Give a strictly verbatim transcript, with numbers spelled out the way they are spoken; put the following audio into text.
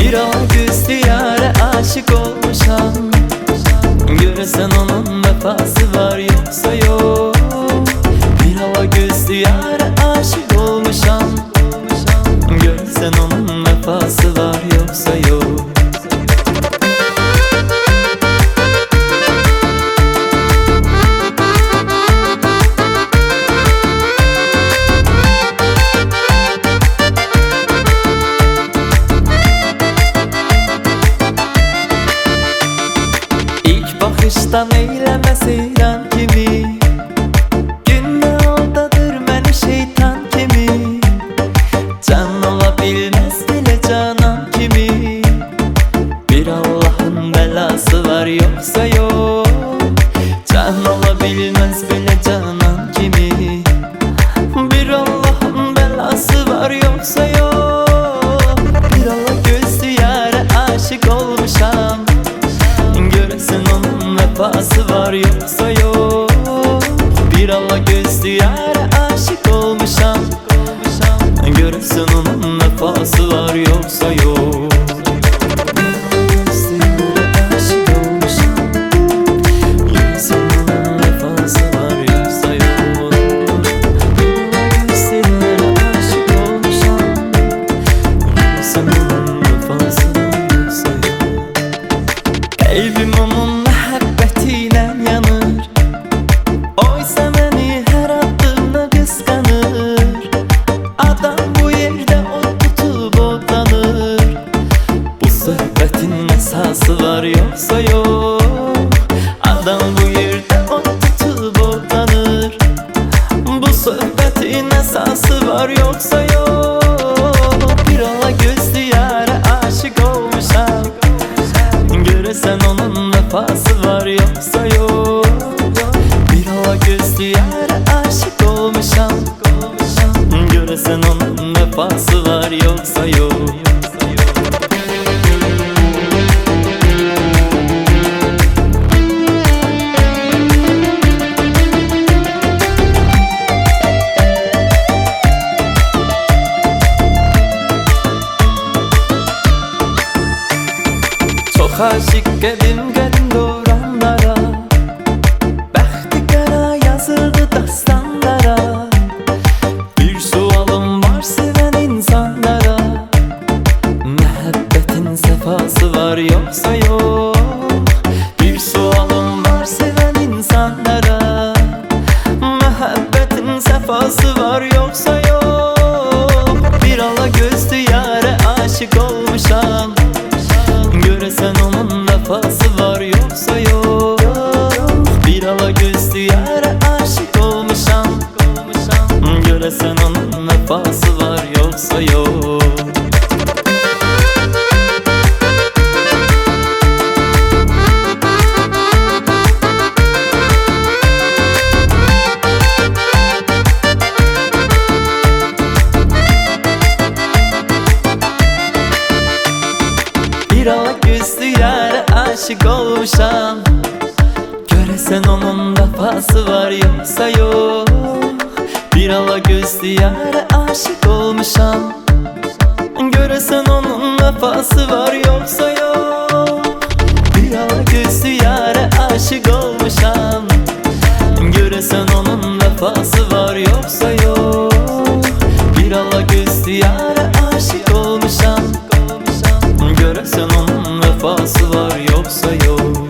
Bir ala gözlü yâre aşık olmuşam. Göresen onun vefası var yoksa yok. Bir ala gözlü yâre aşık olmuşam. Görsen onun vefası var yoksa yok. Bakıştan eyleme seyran kimi, günde oradadır məni şeytan kimi. Can olabilmez bile canan kimi. Bir Allah'ın belası var yoksa yok. Can olabilmez bile canan kimi. Bir Allah'ın belası var yoksa yok. Bir Allah gözlü yâre aşık olmuşam. Göresen onun vefası var yoksa yok. Bir Allah gözlü yâre aşık olmuşam. Göresen onun vefası var yoksa yok. Kalbim onun məhəbbətinə yanır. Oysa məni hər addımda qısqanır. Adam bu yerdə od tutub odlanır. Bu söhbətin əsası var yoxsa yox. Adam bu yerdə od tutub odlanır. Bu söhbətin əsası var yoxsa yox. Bir ala gözlü yâre aşık olmuşam. Göresen onun vefası var yoksa yok. Bir ala gözlü yâre aşık olmuşam. Göresen onun vefası var yoksa yok. Çok aşık qəlbim qəlbim doğranlara. Bəxti qara yazıldı dastanlara. Bir sualım var sevən insanlara. Məhəbbətin səfası var yoxsa yox. Bir sualım var sevən insanlara. Məhəbbətin səfası var yoxsa yox. Bir ala gözlü yâre aşık olmuşam. Göresen onun vefası var yoksa yok. Bir ala gözlü yâre aşık olmuşam. Göresen onun vefası var yoksa yok. Bir ala gözlü yâre aşık olmuşam. Göresen onun vefası var yoksa yok. Bir ala gözlü yâre aşık olmuşam. Göresen onun vefası var yoksa yok. Bir ala gözlü yâre aşık olmuşam. Göresen onun vefası var yoksa yok. Bir ala gözlü yâre aşık olmuşam. Göresen onun vefası var yoksa yok.